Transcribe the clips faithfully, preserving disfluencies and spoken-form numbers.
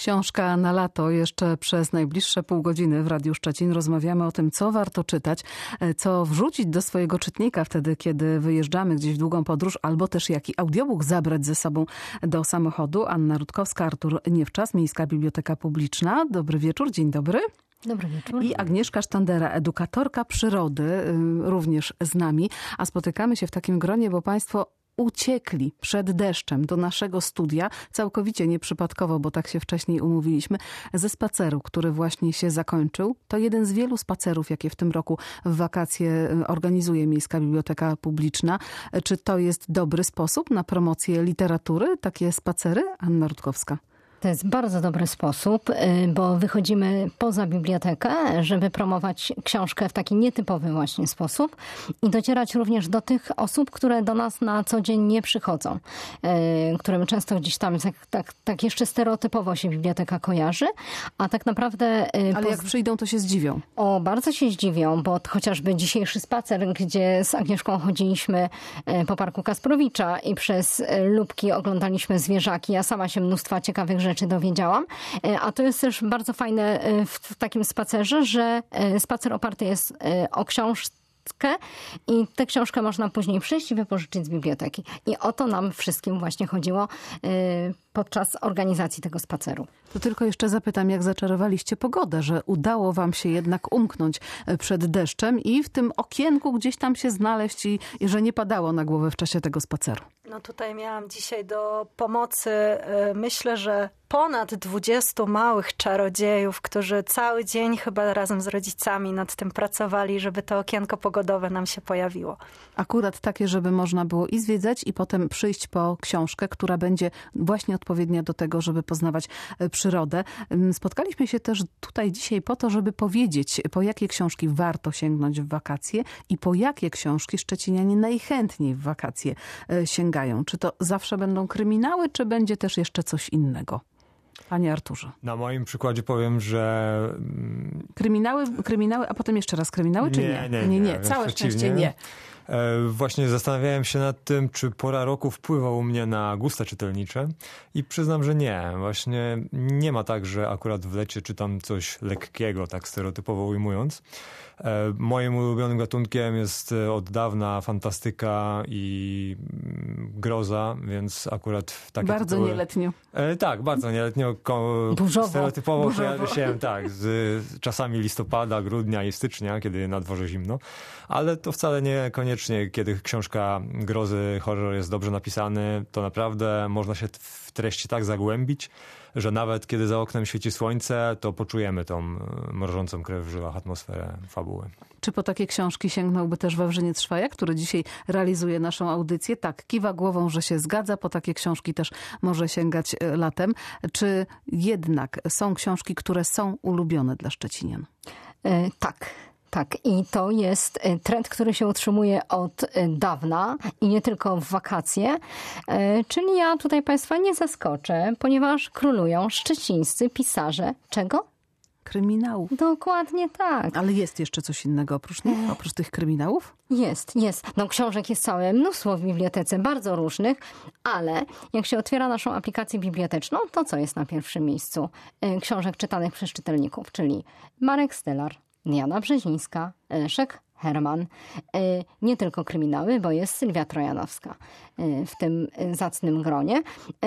Książka na lato. Jeszcze przez najbliższe pół godziny w Radiu Szczecin rozmawiamy o tym, co warto czytać, co wrzucić do swojego czytnika wtedy, kiedy wyjeżdżamy gdzieś w długą podróż, albo też jaki audiobook zabrać ze sobą do samochodu. Anna Rutkowska, Artur Niewczas, Miejska Biblioteka Publiczna. Dobry wieczór, dzień dobry. Dobry wieczór. I Agnieszka Sztandera, edukatorka przyrody, również z nami. A spotykamy się w takim gronie, bo Państwo uciekli przed deszczem do naszego studia, całkowicie nieprzypadkowo, bo tak się wcześniej umówiliśmy, ze spaceru, który właśnie się zakończył. To jeden z wielu spacerów, jakie w tym roku w wakacje organizuje Miejska Biblioteka Publiczna. Czy to jest dobry sposób na promocję literatury, takie spacery? Anna Rutkowska. To jest bardzo dobry sposób, bo wychodzimy poza bibliotekę, żeby promować książkę w taki nietypowy właśnie sposób i docierać również do tych osób, które do nas na co dzień nie przychodzą, którym często gdzieś tam tak, tak, tak jeszcze stereotypowo się biblioteka kojarzy, a tak naprawdę... Ale poz... jak przyjdą, to się zdziwią. O, bardzo się zdziwią, bo chociażby dzisiejszy spacer, gdzie z Agnieszką chodziliśmy po Parku Kasprowicza i przez lubki oglądaliśmy zwierzaki, ja sama się mnóstwa ciekawych rzeczy dowiedziałam. A to jest też bardzo fajne w takim spacerze, że spacer oparty jest o książkę i tę książkę można później przyjść i wypożyczyć z biblioteki. I o to nam wszystkim właśnie chodziło podczas organizacji tego spaceru. To tylko jeszcze zapytam, jak zaczarowaliście pogodę, że udało wam się jednak umknąć przed deszczem i w tym okienku gdzieś tam się znaleźć i, i że nie padało na głowę w czasie tego spaceru. No tutaj miałam dzisiaj do pomocy, myślę, że ponad dwudziestu małych czarodziejów, którzy cały dzień chyba razem z rodzicami nad tym pracowali, żeby to okienko pogodowe nam się pojawiło. Akurat takie, żeby można było i zwiedzać i potem przyjść po książkę, która będzie właśnie odpowiednia do tego, żeby poznawać przyrodę. Spotkaliśmy się też tutaj dzisiaj po to, żeby powiedzieć, po jakie książki warto sięgnąć w wakacje i po jakie książki szczecinianie najchętniej w wakacje sięgają. Czy to zawsze będą kryminały, czy będzie też jeszcze coś innego? Panie Arturze. Na moim przykładzie powiem, że... Kryminały, kryminały, a potem jeszcze raz kryminały, czy nie? Nie, nie, nie. nie, nie. Całe szczęście nie. Właśnie zastanawiałem się nad tym, czy pora roku wpływa u mnie na gusta czytelnicze i przyznam, że nie. Właśnie nie ma tak, że akurat w lecie czytam coś lekkiego, tak stereotypowo ujmując. Moim ulubionym gatunkiem jest od dawna fantastyka i groza, więc akurat w takie Bardzo tytuły... nieletnio. E, tak, bardzo nieletnio. Ko... Burzowo. Stereotypowo Burzowo. kojarzy się tak, z czasami listopada, grudnia i stycznia, kiedy na dworze zimno. Ale to wcale niekoniecznie, kiedy książka grozy, horror jest dobrze napisany, to naprawdę można się w treści tak zagłębić, że nawet kiedy za oknem świeci słońce, to poczujemy tą mrożącą krew w żyłach atmosferę fabuły. Czy po takie książki sięgnąłby też Wawrzyniec Szwajak, który dzisiaj realizuje naszą audycję? Tak, kiwa głową, że się zgadza. Po takie książki też może sięgać latem. Czy jednak są książki, które są ulubione dla szczecinian? E, tak. Tak, i to jest trend, który się utrzymuje od dawna i nie tylko w wakacje. Czyli ja tutaj Państwa nie zaskoczę, ponieważ królują szczecińscy pisarze. Czego? Kryminałów. Dokładnie tak. Ale jest jeszcze coś innego oprócz nich, oprócz tych kryminałów? Jest, jest. No książek jest całe mnóstwo w bibliotece, bardzo różnych, ale jak się otwiera naszą aplikację biblioteczną, to co jest na pierwszym miejscu książek czytanych przez czytelników? Czyli Marek Stylar, Jana Brzezińska, Leszek Herman. Nie tylko kryminały, bo jest Sylwia Trojanowska w tym zacnym gronie.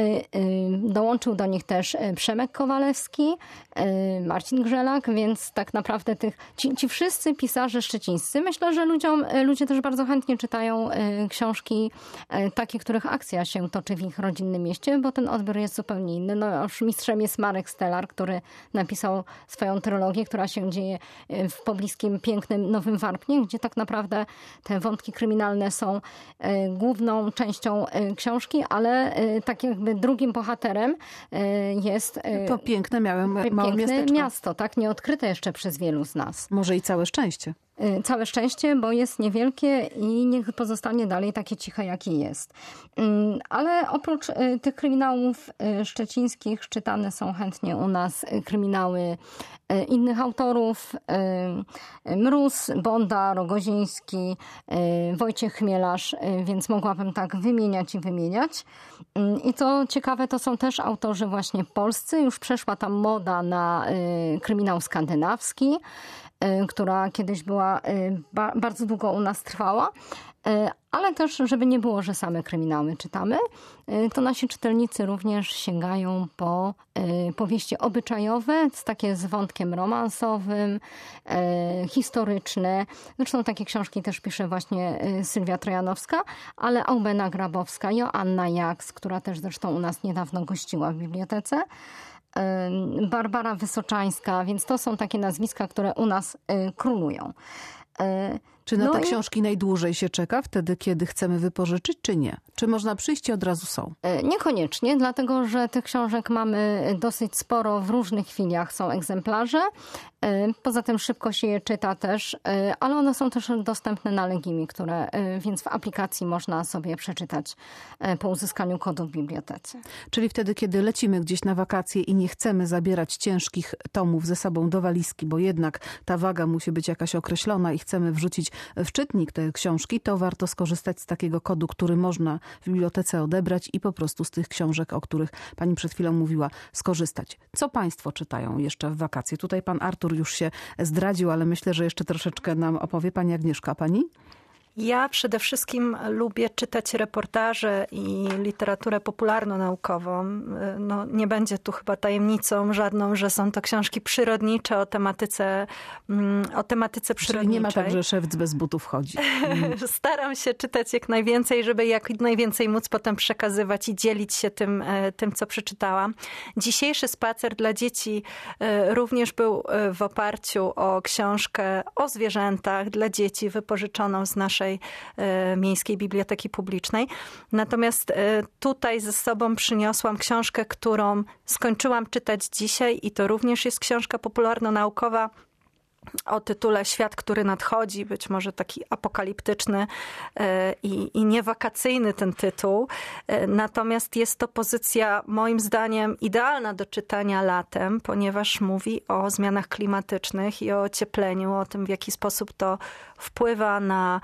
Dołączył do nich też Przemek Kowalewski, Marcin Grzelak, więc tak naprawdę tych, ci, ci wszyscy pisarze szczecińscy, myślę, że ludziom, ludzie też bardzo chętnie czytają książki takie, których akcja się toczy w ich rodzinnym mieście, bo ten odbiór jest zupełnie inny. No już mistrzem jest Marek Stylar, który napisał swoją trylogię, która się dzieje w pobliskim, pięknym Nowym Warpnie, gdzie tak naprawdę te wątki kryminalne są główną częścią książki, ale tak jakby drugim bohaterem jest to piękne, miałem, małe piękne miasteczko. miasto, tak? Nieodkryte jeszcze przez wielu z nas. Może i całe szczęście. Całe szczęście, bo jest niewielkie i niech pozostanie dalej takie ciche, jaki jest. Ale oprócz tych kryminałów szczecińskich czytane są chętnie u nas kryminały innych autorów. Mróz, Bonda, Rogoziński, Wojciech Chmielarz, więc mogłabym tak wymieniać i wymieniać. I co ciekawe, to są też autorzy właśnie polscy. Już przeszła tam moda na kryminał skandynawski, która kiedyś była, bardzo długo u nas trwała. Ale też, żeby nie było, że same kryminały czytamy, to nasi czytelnicy również sięgają po powieści obyczajowe, takie z wątkiem romansowym, historyczne. Zresztą takie książki też pisze właśnie Sylwia Trojanowska, ale Aubena Grabowska, Joanna Jaks, która też zresztą u nas niedawno gościła w bibliotece, Barbara Wysoczańska, więc to są takie nazwiska, które u nas królują. Czy na no te i... książki najdłużej się czeka, wtedy kiedy chcemy wypożyczyć, czy nie? Czy można przyjść i od razu są? Niekoniecznie, dlatego że tych książek mamy dosyć sporo, w różnych chwilach są egzemplarze. Poza tym szybko się je czyta też, ale one są też dostępne na Legimi, które, więc w aplikacji można sobie przeczytać po uzyskaniu kodu w bibliotece. Czyli wtedy, kiedy lecimy gdzieś na wakacje i nie chcemy zabierać ciężkich tomów ze sobą do walizki, bo jednak ta waga musi być jakaś określona i chcemy wrzucić w czytnik te książki, to warto skorzystać z takiego kodu, który można w bibliotece odebrać i po prostu z tych książek, o których pani przed chwilą mówiła, skorzystać. Co państwo czytają jeszcze w wakacje? Tutaj pan Artur już się zdradził, ale myślę, że jeszcze troszeczkę nam opowie pani Agnieszka. A pani? Ja przede wszystkim lubię czytać reportaże i literaturę popularno-naukową. No, nie będzie tu chyba tajemnicą żadną, że są to książki przyrodnicze o tematyce, o tematyce przyrodniczej. Czyli nie ma tak, że szewc bez butów chodzi. Staram się czytać jak najwięcej, żeby jak najwięcej móc potem przekazywać i dzielić się tym, tym co przeczytałam. Dzisiejszy spacer dla dzieci również był w oparciu o książkę o zwierzętach dla dzieci wypożyczoną z naszej Miejskiej Biblioteki Publicznej. Natomiast tutaj ze sobą przyniosłam książkę, którą skończyłam czytać dzisiaj i to również jest książka popularno-naukowa o tytule Świat, który nadchodzi, być może taki apokaliptyczny i, i niewakacyjny ten tytuł. Natomiast jest to pozycja moim zdaniem idealna do czytania latem, ponieważ mówi o zmianach klimatycznych i o ociepleniu, o tym, w jaki sposób to wpływa na,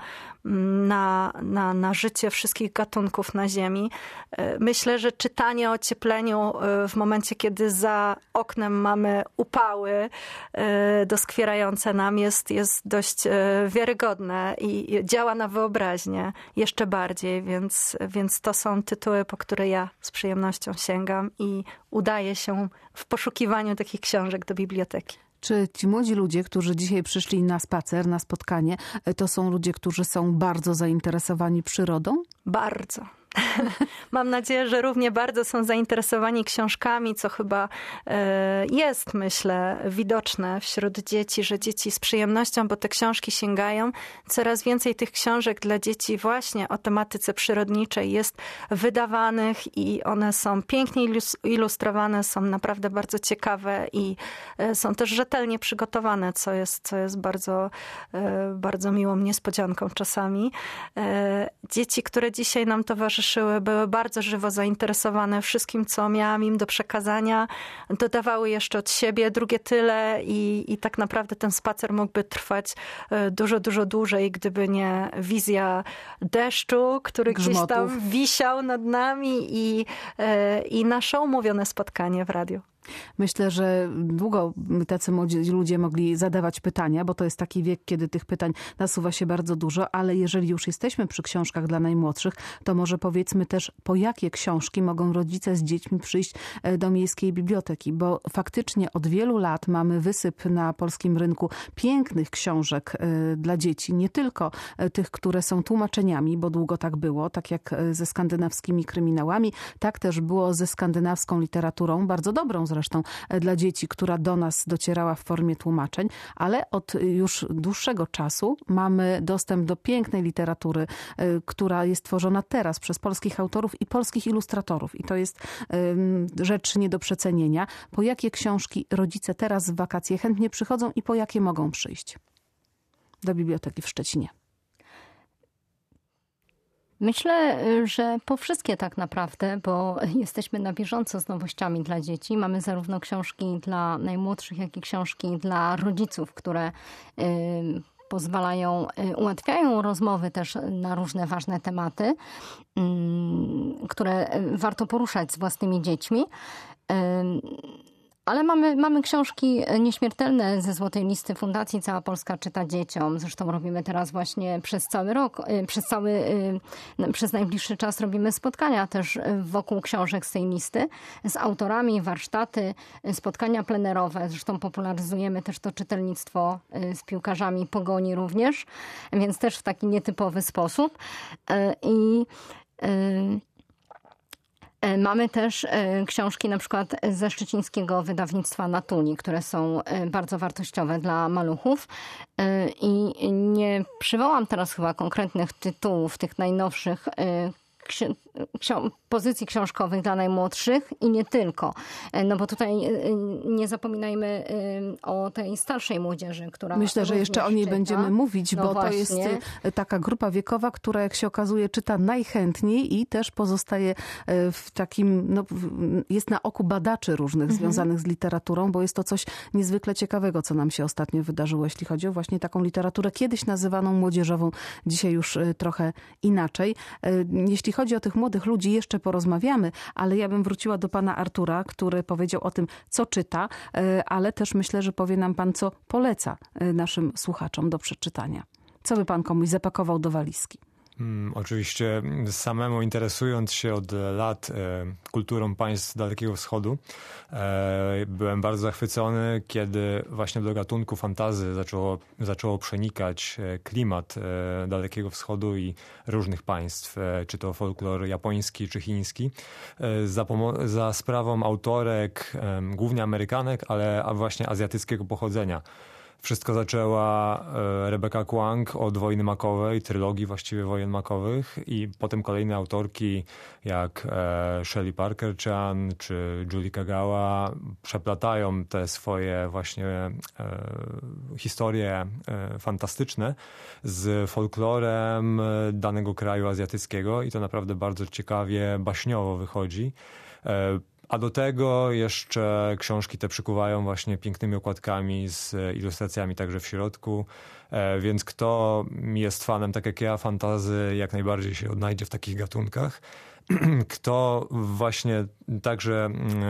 na, na, na życie wszystkich gatunków na Ziemi. Myślę, że czytanie o ociepleniu w momencie, kiedy za oknem mamy upały doskwierające nam, jest, jest dość wiarygodne i działa na wyobraźnię jeszcze bardziej, więc, więc to są tytuły, po które ja z przyjemnością sięgam i udaję się w poszukiwaniu takich książek do biblioteki. Czy ci młodzi ludzie, którzy dzisiaj przyszli na spacer, na spotkanie, to są ludzie, którzy są bardzo zainteresowani przyrodą? Bardzo. Mam nadzieję, że równie bardzo są zainteresowani książkami, co chyba jest, myślę, widoczne wśród dzieci, że dzieci z przyjemnością, bo te książki sięgają. Coraz więcej tych książek dla dzieci właśnie o tematyce przyrodniczej jest wydawanych i one są pięknie ilustrowane, są naprawdę bardzo ciekawe i są też rzetelnie przygotowane, co jest, co jest bardzo, bardzo miłą niespodzianką czasami. Dzieci, które dzisiaj nam towarzyszyły, były bardzo żywo zainteresowane wszystkim, co miałam im do przekazania. Dodawały jeszcze od siebie drugie tyle i, i tak naprawdę ten spacer mógłby trwać dużo, dużo dłużej, gdyby nie wizja deszczu, który Grzmotów. gdzieś tam wisiał nad nami i, i nasze umówione spotkanie w radiu. Myślę, że długo tacy młodzi ludzie mogli zadawać pytania, bo to jest taki wiek, kiedy tych pytań nasuwa się bardzo dużo, ale jeżeli już jesteśmy przy książkach dla najmłodszych, to może powiedzmy też, po jakie książki mogą rodzice z dziećmi przyjść do Miejskiej Biblioteki, bo faktycznie od wielu lat mamy wysyp na polskim rynku pięknych książek dla dzieci, nie tylko tych, które są tłumaczeniami, bo długo tak było, tak jak ze skandynawskimi kryminałami, tak też było ze skandynawską literaturą, bardzo dobrą zresztą dla dzieci, która do nas docierała w formie tłumaczeń, ale od już dłuższego czasu mamy dostęp do pięknej literatury, która jest tworzona teraz przez polskich autorów i polskich ilustratorów. I to jest rzecz nie do przecenienia. Po jakie książki rodzice teraz w wakacje chętnie przychodzą i po jakie mogą przyjść? do biblioteki w Szczecinie? Myślę, że po wszystkie tak naprawdę, bo jesteśmy na bieżąco z nowościami dla dzieci. Mamy zarówno książki dla najmłodszych, jak i książki dla rodziców, które y, pozwalają, y, ułatwiają rozmowy też na różne ważne tematy, y, które warto poruszać z własnymi dziećmi. Y, Ale mamy, mamy książki nieśmiertelne ze Złotej Listy Fundacji Cała Polska Czyta Dzieciom. Zresztą robimy teraz właśnie przez cały rok, przez cały, przez najbliższy czas robimy spotkania też wokół książek z tej listy, z autorami, warsztaty, spotkania plenerowe. Zresztą popularyzujemy też to czytelnictwo z piłkarzami Pogoni również, więc też w taki nietypowy sposób. I mamy też książki na przykład ze szczecińskiego wydawnictwa Natuli, które są bardzo wartościowe dla maluchów. I nie przywołam teraz chyba konkretnych tytułów tych najnowszych ksi- ksi- pozycji książkowych dla najmłodszych i nie tylko. No bo tutaj nie zapominajmy o tej starszej młodzieży, która Myślę, że jeszcze o niej czyta. będziemy mówić, No bo właśnie. to jest taka grupa wiekowa, która jak się okazuje czyta najchętniej i też pozostaje w takim, no, jest na oku badaczy różnych mhm. związanych z literaturą, bo jest to coś niezwykle ciekawego, co nam się ostatnio wydarzyło, jeśli chodzi o właśnie taką literaturę kiedyś nazywaną młodzieżową, dzisiaj już trochę inaczej. Jeśli chodzi o tych młodych ludzi, jeszcze porozmawiamy, ale ja bym wróciła do pana Artura, który powiedział o tym, co czyta, ale też myślę, że powie nam pan, co poleca naszym słuchaczom do przeczytania. Co by pan komuś zapakował do walizki? Hmm, oczywiście samemu interesując się od lat e, kulturą państw Dalekiego Wschodu, e, byłem bardzo zachwycony, kiedy właśnie do gatunku fantasy zaczęło, zaczęło przenikać klimat e, Dalekiego Wschodu i różnych państw, e, czy to folklor japoński, czy chiński, e, za, pomo- za sprawą autorek, e, głównie Amerykanek, ale właśnie azjatyckiego pochodzenia. Wszystko zaczęła Rebecca Kuang od Wojny Makowej, trylogii właściwie wojen makowych i potem kolejne autorki jak Shelley Parker-Chan czy Julie Kagawa przeplatają te swoje właśnie historie fantastyczne z folklorem danego kraju azjatyckiego i to naprawdę bardzo ciekawie, baśniowo wychodzi. A do tego jeszcze książki te przykuwają właśnie pięknymi okładkami z ilustracjami także w środku, więc kto jest fanem, tak jak ja, fantasy, jak najbardziej się odnajdzie w takich gatunkach. Kto właśnie także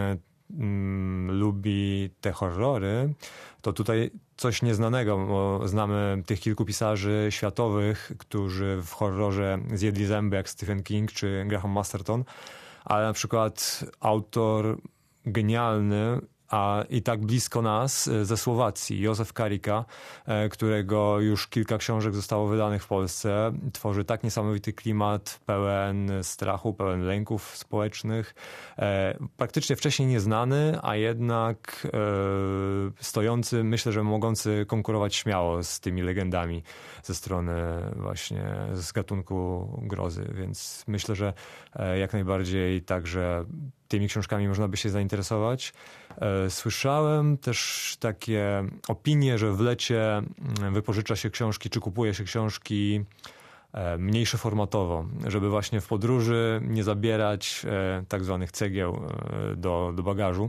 mm, lubi te horrory, to tutaj coś nieznanego, bo znamy tych kilku pisarzy światowych, którzy w horrorze zjedli zęby, jak Stephen King czy Graham Masterton, ale na przykład autor genialny, a i tak blisko nas, ze Słowacji, Józef Karika, którego już kilka książek zostało wydanych w Polsce, tworzy tak niesamowity klimat, pełen strachu, pełen lęków społecznych, praktycznie wcześniej nieznany, a jednak stojący, myślę, że mogący konkurować śmiało z tymi legendami ze strony właśnie z gatunku grozy, więc myślę, że jak najbardziej także tymi książkami można by się zainteresować. Słyszałem też takie opinie, że w lecie wypożycza się książki, czy kupuje się książki mniejsze formatowo, żeby właśnie w podróży nie zabierać tak zwanych cegieł do, do bagażu.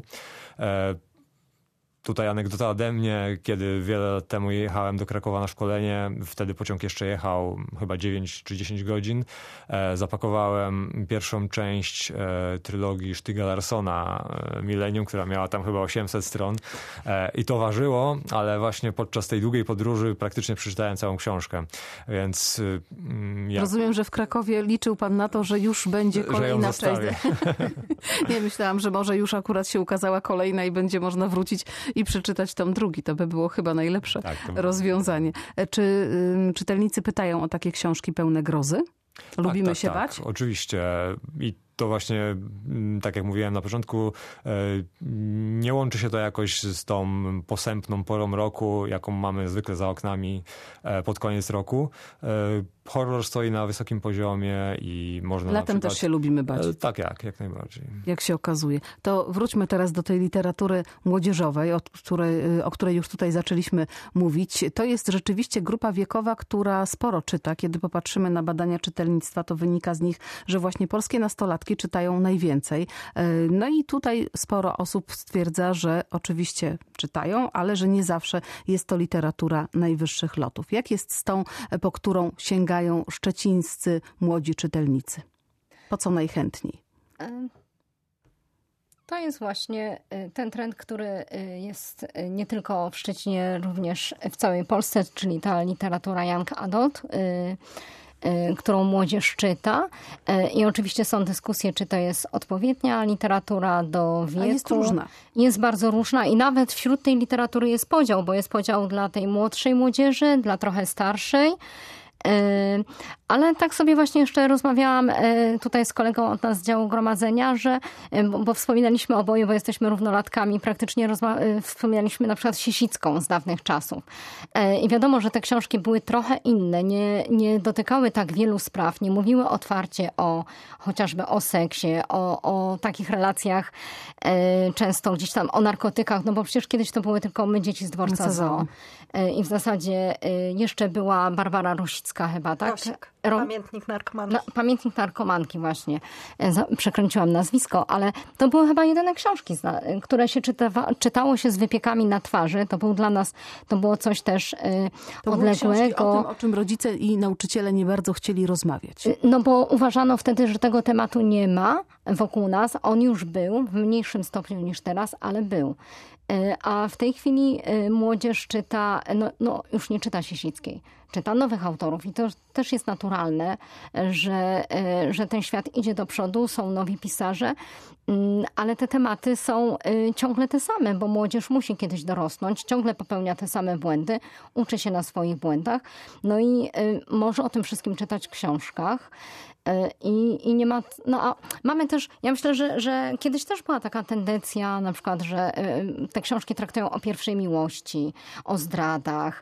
Tutaj anegdota ode mnie, kiedy wiele lat temu jechałem do Krakowa na szkolenie, wtedy pociąg jeszcze jechał chyba dziewięć czy dziesięć godzin. E, zapakowałem pierwszą część e, trylogii Stiga Larssona e, Millennium, która miała tam chyba osiemset stron e, i to ważyło, ale właśnie podczas tej długiej podróży praktycznie przeczytałem całą książkę, więc mm, ja... Rozumiem, że w Krakowie liczył pan na to, że już będzie kolejna część. Nie, myślałam, że może już akurat się ukazała kolejna i będzie można wrócić i przeczytać tom drugi. To by było chyba najlepsze tak, rozwiązanie. Czy y, czytelnicy pytają o takie książki pełne grozy? Lubimy tak, tak, się tak, bać? Oczywiście. I to właśnie, tak jak mówiłem na początku, nie łączy się to jakoś z tą posępną porą roku, jaką mamy zwykle za oknami pod koniec roku. horror stoi na wysokim poziomie i można Latem na przykład... też się lubimy bać. Tak, jak, jak najbardziej. Jak się okazuje. To wróćmy teraz do tej literatury młodzieżowej, o której, o której już tutaj zaczęliśmy mówić. To jest rzeczywiście grupa wiekowa, która sporo czyta. Kiedy popatrzymy na badania czytelnictwa, to wynika z nich, że właśnie polskie nastolatki czytają najwięcej. No i tutaj sporo osób stwierdza, że oczywiście czytają, ale że nie zawsze jest to literatura najwyższych lotów. Jak jest z tą, po którą sięgają szczecińscy młodzi czytelnicy? Po co najchętniej? To jest właśnie ten trend, który jest nie tylko w Szczecinie, również w całej Polsce, czyli ta literatura young adult, którą młodzież czyta. I oczywiście są dyskusje, czy to jest odpowiednia literatura do wieku. A jest różna. Jest bardzo różna i nawet wśród tej literatury jest podział, bo jest podział dla tej młodszej młodzieży, dla trochę starszej. Ale tak sobie właśnie jeszcze rozmawiałam tutaj z kolegą od nas z działu gromadzenia, że, bo, bo wspominaliśmy oboje, bo jesteśmy równolatkami, praktycznie rozma- wspominaliśmy na przykład Sisicką z dawnych czasów. I wiadomo, że te książki były trochę inne, nie, nie dotykały tak wielu spraw, nie mówiły otwarcie o chociażby o seksie, o, o takich relacjach, często gdzieś tam o narkotykach, no bo przecież kiedyś to były tylko My, dzieci z dworca Zoo. I w zasadzie jeszcze była Barbara Rosicka chyba, tak? Rosik. Ro... Pamiętnik narkomanki. No, pamiętnik narkomanki właśnie. Przekręciłam nazwisko, ale to były chyba jedyne książki, które się czytawa, czytało się z wypiekami na twarzy. To był dla nas, to było coś też to odległego. O tym, o czym rodzice i nauczyciele nie bardzo chcieli rozmawiać. No bo uważano wtedy, że tego tematu nie ma wokół nas. On już był, w mniejszym stopniu niż teraz, ale był. A w tej chwili młodzież czyta, no, no już nie czyta Sisickiej, czyta nowych autorów i to też jest naturalne, że, że ten świat idzie do przodu, są nowi pisarze, ale te tematy są ciągle te same, bo młodzież musi kiedyś dorosnąć, ciągle popełnia te same błędy, uczy się na swoich błędach, no i może o tym wszystkim czytać w książkach. I, i nie ma, no a mamy też, ja myślę, że, że kiedyś też była taka tendencja na przykład, że te książki traktują o pierwszej miłości, o zdradach,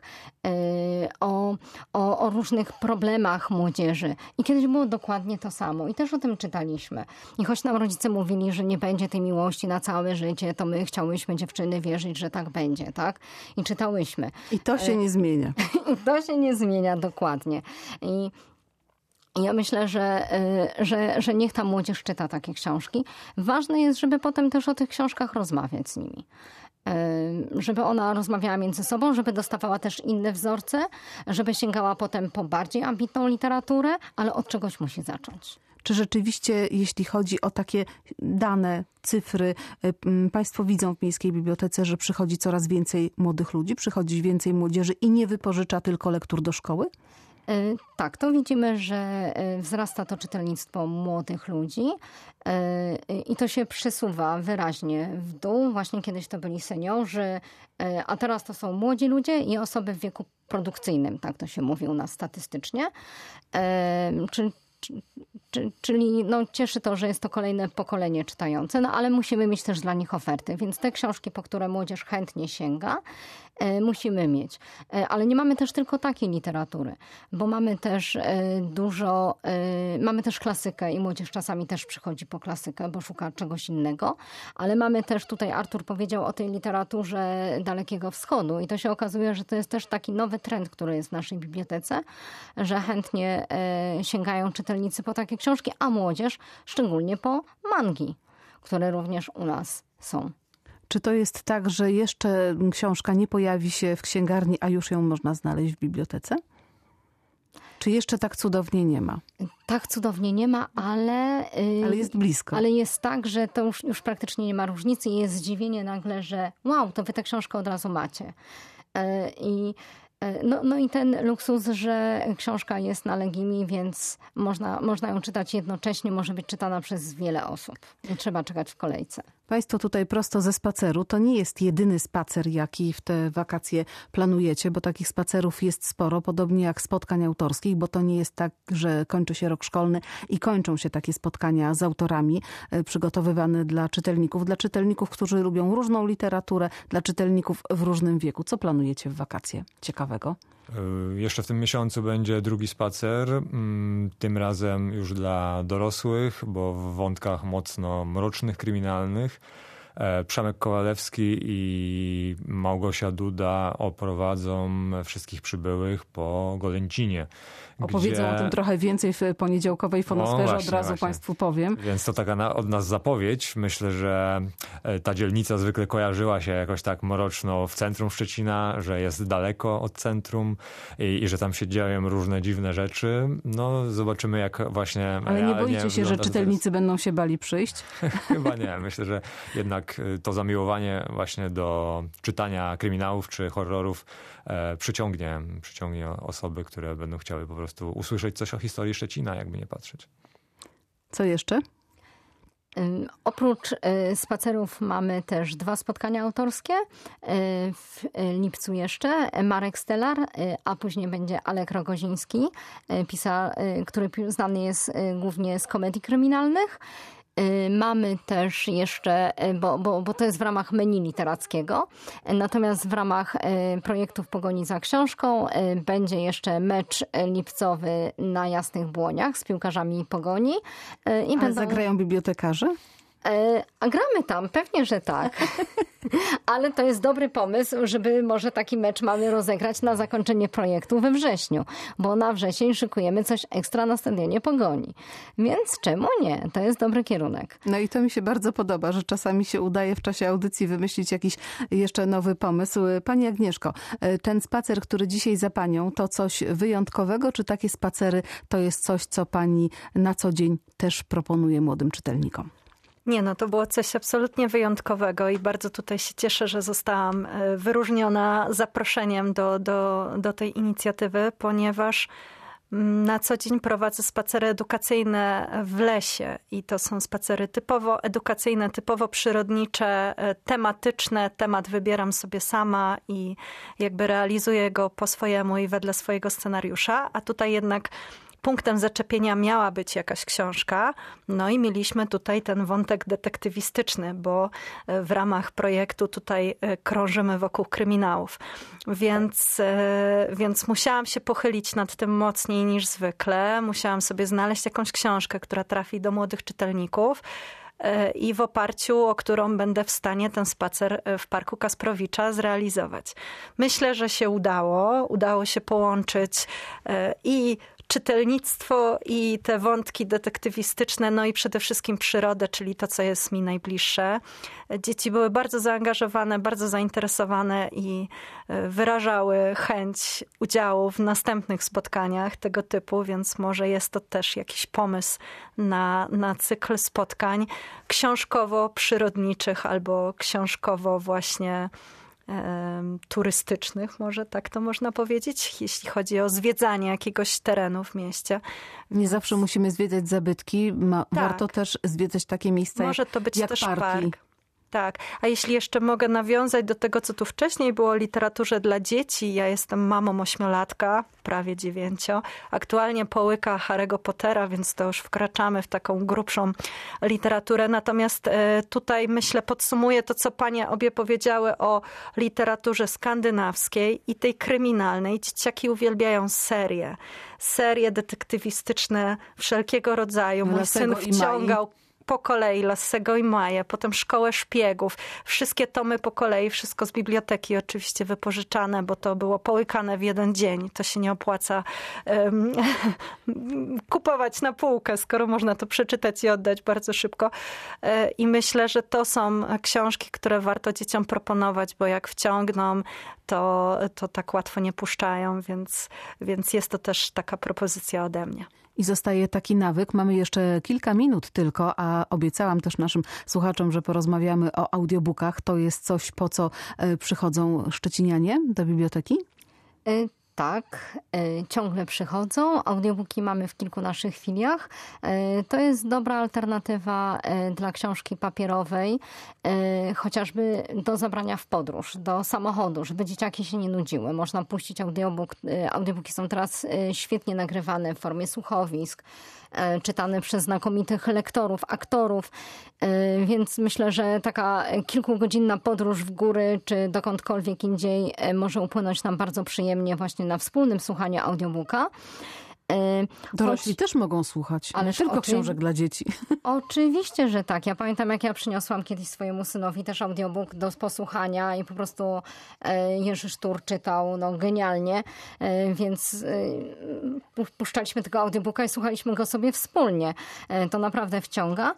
o, o, o różnych problemach młodzieży. I kiedyś było dokładnie to samo i też o tym czytaliśmy. I choć nam rodzice mówili, że nie będzie tej miłości na całe życie, to my chciałyśmy, dziewczyny, wierzyć, że tak będzie, tak? I czytałyśmy. I to się nie zmienia. I to się nie zmienia, dokładnie. I Ja myślę, że, że, że niech ta młodzież czyta takie książki. Ważne jest, żeby potem też o tych książkach rozmawiać z nimi. Żeby ona rozmawiała między sobą, żeby dostawała też inne wzorce, żeby sięgała potem po bardziej ambitną literaturę, ale od czegoś musi zacząć. Czy rzeczywiście, jeśli chodzi o takie dane, cyfry, państwo widzą w Miejskiej Bibliotece, że przychodzi coraz więcej młodych ludzi, przychodzi więcej młodzieży i nie wypożycza tylko lektur do szkoły? Tak, to widzimy, że wzrasta to czytelnictwo młodych ludzi i to się przesuwa wyraźnie w dół. Właśnie kiedyś to byli seniorzy, a teraz to są młodzi ludzie i osoby w wieku produkcyjnym, tak to się mówi u nas statystycznie. Czyli Czyli no, cieszy to, że jest to kolejne pokolenie czytające, no ale musimy mieć też dla nich oferty, więc te książki, po które młodzież chętnie sięga, e, musimy mieć. E, ale nie mamy też tylko takiej literatury, bo mamy też e, dużo, e, mamy też klasykę i młodzież czasami też przychodzi po klasykę, bo szuka czegoś innego, ale mamy też, tutaj Artur powiedział o tej literaturze Dalekiego Wschodu i to się okazuje, że to jest też taki nowy trend, który jest w naszej bibliotece, że chętnie e, sięgają czytelnicy po takie książki, a młodzież szczególnie po mangi, które również u nas są. Czy to jest tak, że jeszcze książka nie pojawi się w księgarni, a już ją można znaleźć w bibliotece? Czy jeszcze tak cudownie nie ma? Tak cudownie nie ma, ale... Yy, ale jest blisko. Ale jest tak, że to już, już praktycznie nie ma różnicy i jest zdziwienie nagle, że wow, to wy tę książkę od razu macie. Yy, I No, no i ten luksus, że książka jest na Legimi, więc można, można ją czytać jednocześnie, może być czytana przez wiele osób. Nie trzeba czekać w kolejce. Państwo tutaj prosto ze spaceru. To nie jest jedyny spacer, jaki w te wakacje planujecie, bo takich spacerów jest sporo, podobnie jak spotkań autorskich, bo to nie jest tak, że kończy się rok szkolny i kończą się takie spotkania z autorami przygotowywane dla czytelników, dla czytelników, którzy lubią różną literaturę, dla czytelników w różnym wieku. Co planujecie w wakacje ciekawego? Jeszcze w tym miesiącu będzie drugi spacer, tym razem już dla dorosłych, bo w wątkach mocno mrocznych, kryminalnych. Przemek Kowalewski i Małgosia Duda oprowadzą wszystkich przybyłych po Golęcinie. Opowiedzą gdzie... o tym trochę więcej w poniedziałkowej fonosferze, no właśnie, od razu właśnie. Państwu powiem. Więc to taka na, od nas zapowiedź. Myślę, że ta dzielnica zwykle kojarzyła się jakoś tak mroczno w centrum Szczecina, że jest daleko od centrum i, i że tam się dzieją różne dziwne rzeczy. No zobaczymy, jak właśnie... Ale nie boicie się, że czytelnicy będą się bali przyjść? Chyba nie. Myślę, że jednak to zamiłowanie właśnie do czytania kryminałów czy horrorów e, przyciągnie, przyciągnie osoby, które będą chciały po prostu usłyszeć coś o historii Szczecina, jakby nie patrzeć. Co jeszcze? Oprócz spacerów mamy też dwa spotkania autorskie. W lipcu jeszcze Marek Stelar, a później będzie Alek Rogoziński, pisarz, który znany jest głównie z komedii kryminalnych. Mamy też jeszcze, bo, bo, bo to jest w ramach menu literackiego, natomiast w ramach projektu W pogoni za książką będzie jeszcze mecz lipcowy na Jasnych Błoniach z piłkarzami Pogoni. I A będą... zagrają bibliotekarze? A gramy tam, pewnie, że tak. Ale to jest dobry pomysł, żeby może taki mecz mamy rozegrać na zakończenie projektu we wrześniu, bo na wrzesień szykujemy coś ekstra na stadionie Pogoni. Więc czemu nie? To jest dobry kierunek. No i to mi się bardzo podoba, że czasami się udaje w czasie audycji wymyślić jakiś jeszcze nowy pomysł. Pani Agnieszko, ten spacer, który dzisiaj za panią, to coś wyjątkowego, czy takie spacery to jest coś, co pani na co dzień też proponuje młodym czytelnikom? Nie, no to było coś absolutnie wyjątkowego i bardzo tutaj się cieszę, że zostałam wyróżniona zaproszeniem do, do, do tej inicjatywy, ponieważ na co dzień prowadzę spacery edukacyjne w lesie i to są spacery typowo edukacyjne, typowo przyrodnicze, tematyczne. Temat wybieram sobie sama i jakby realizuję go po swojemu i wedle swojego scenariusza, a tutaj jednak punktem zaczepienia miała być jakaś książka. No i mieliśmy tutaj ten wątek detektywistyczny, bo w ramach projektu tutaj krążymy wokół kryminałów. Więc, więc musiałam się pochylić nad tym mocniej niż zwykle. Musiałam sobie znaleźć jakąś książkę, która trafi do młodych czytelników i w oparciu o którą będę w stanie ten spacer w Parku Kasprowicza zrealizować. Myślę, że się udało. Udało się połączyć i czytelnictwo i te wątki detektywistyczne, no i przede wszystkim przyrodę, czyli to, co jest mi najbliższe. Dzieci były bardzo zaangażowane, bardzo zainteresowane i wyrażały chęć udziału w następnych spotkaniach tego typu, więc może jest to też jakiś pomysł na, na cykl spotkań książkowo-przyrodniczych albo książkowo właśnie turystycznych, może tak to można powiedzieć, jeśli chodzi o zwiedzanie jakiegoś terenu w mieście. Nie zawsze musimy zwiedzać zabytki, Ma, tak. Warto też zwiedzać takie miejsca może jak, to być jak też parki. Park. Tak, a jeśli jeszcze mogę nawiązać do tego, co tu wcześniej było o literaturze dla dzieci. Ja jestem mamą ośmiolatka, prawie dziewięcio. Aktualnie połyka Harry'ego Pottera, więc to już wkraczamy w taką grubszą literaturę. Natomiast tutaj myślę podsumuję to, co panie obie powiedziały o literaturze skandynawskiej i tej kryminalnej. Dzieciaki uwielbiają serie. Serie detektywistyczne wszelkiego rodzaju. Mój syn wciągał po kolei Lassego i Maję, potem Szkołę Szpiegów, wszystkie tomy po kolei, wszystko z biblioteki oczywiście wypożyczane, bo to było połykane w jeden dzień. To się nie opłaca um, kupować na półkę, skoro można to przeczytać i oddać bardzo szybko. I myślę, że to są książki, które warto dzieciom proponować, bo jak wciągną, to, to tak łatwo nie puszczają, więc, więc jest to też taka propozycja ode mnie. I zostaje taki nawyk. Mamy jeszcze kilka minut tylko, a obiecałam też naszym słuchaczom, że porozmawiamy o audiobookach. To jest coś, po co przychodzą szczecinianie do biblioteki? Y- Tak, ciągle przychodzą. Audiobooki mamy w kilku naszych filiach. To jest dobra alternatywa dla książki papierowej, chociażby do zabrania w podróż, do samochodu, żeby dzieciaki się nie nudziły. Można puścić audiobook. Audiobooki są teraz świetnie nagrywane w formie słuchowisk, czytane przez znakomitych lektorów, aktorów, więc myślę, że taka kilkugodzinna podróż w góry czy dokądkolwiek indziej może upłynąć nam bardzo przyjemnie właśnie właśnie na wspólnym słuchaniu audiobooka. Dorośli Choć, też mogą słuchać, ale tylko oczy... książek dla dzieci. Oczywiście, że tak. Ja pamiętam, jak ja przyniosłam kiedyś swojemu synowi też audiobook do posłuchania i po prostu Jerzy Sztur czytał no, genialnie, więc puszczaliśmy tego audiobooka i słuchaliśmy go sobie wspólnie. To naprawdę wciąga.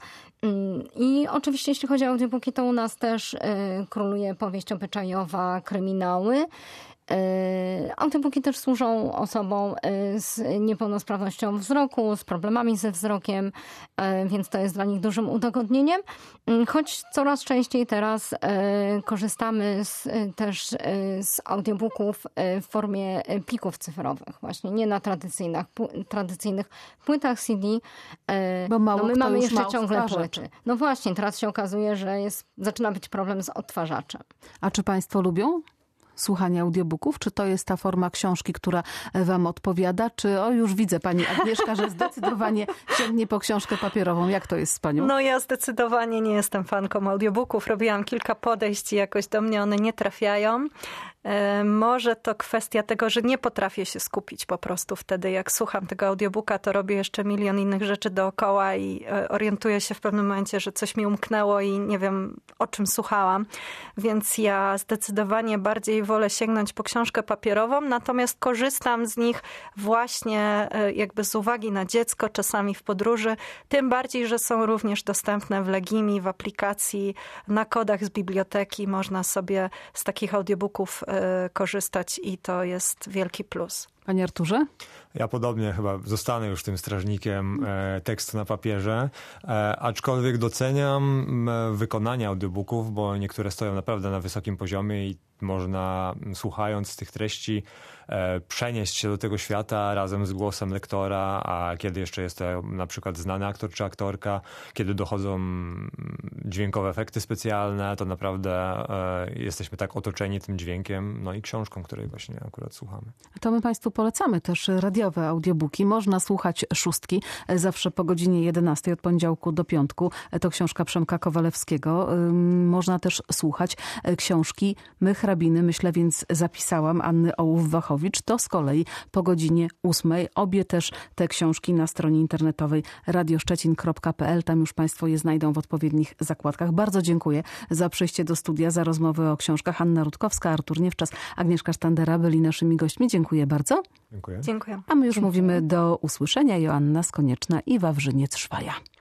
I oczywiście, jeśli chodzi o audiobooki, to u nas też króluje powieść obyczajowa, kryminały. Audiobooki też służą osobom z niepełnosprawnością wzroku, z problemami ze wzrokiem, więc to jest dla nich dużym udogodnieniem. Choć coraz częściej teraz korzystamy z, też z audiobooków w formie plików cyfrowych, właśnie nie na tradycyjnych, tradycyjnych płytach C D. Bo mało no my kto mamy już jeszcze ma ciągle odtwarzacz. płyty. No właśnie, teraz się okazuje, że jest, zaczyna być problem z odtwarzaczem. A czy państwo lubią słuchanie audiobooków? Czy to jest ta forma książki, która wam odpowiada? Czy, o już widzę pani Agnieszka, że zdecydowanie sięgnie po książkę papierową. Jak to jest z panią? No ja zdecydowanie nie jestem fanką audiobooków. Robiłam kilka podejść i jakoś do mnie one nie trafiają. Może to kwestia tego, że nie potrafię się skupić po prostu wtedy, jak słucham tego audiobooka, to robię jeszcze milion innych rzeczy dookoła i orientuję się w pewnym momencie, że coś mi umknęło i nie wiem, o czym słuchałam. Więc ja zdecydowanie bardziej wolę sięgnąć po książkę papierową, natomiast korzystam z nich właśnie jakby z uwagi na dziecko, czasami w podróży, tym bardziej, że są również dostępne w Legimi, w aplikacji, na kodach z biblioteki. Można sobie z takich audiobooków korzystać i to jest wielki plus. Panie Arturze? Ja podobnie chyba zostanę już tym strażnikiem e, tekstu na papierze, e, aczkolwiek doceniam e, wykonanie audiobooków, bo niektóre stoją naprawdę na wysokim poziomie i można, słuchając tych treści, e, przenieść się do tego świata razem z głosem lektora, a kiedy jeszcze jest to na przykład znany aktor czy aktorka, kiedy dochodzą dźwiękowe efekty specjalne, to naprawdę e, jesteśmy tak otoczeni tym dźwiękiem, no i książką, której właśnie akurat słuchamy. To my państwu polecamy też radiowe audiobooki. Można słuchać Szóstki zawsze po godzinie jedenastej od poniedziałku do piątku. To książka Przemka Kowalewskiego. Można też słuchać książki My hrabiny, myślę, więc zapisałam, Anny Ołów-Wachowicz. To z kolei po godzinie ósmej. Obie też te książki na stronie internetowej radio szczecin kropka p l. Tam już państwo je znajdą w odpowiednich zakładkach. Bardzo dziękuję za przyjście do studia, za rozmowę o książkach. Anna Rutkowska, Artur Niewczas, Agnieszka Sztandera byli naszymi gośćmi. Dziękuję bardzo. Dziękuję. Dziękuję. A my już Dziękuję. Mówimy do usłyszenia. Joanna Skonieczna i Wawrzyniec Szwaja.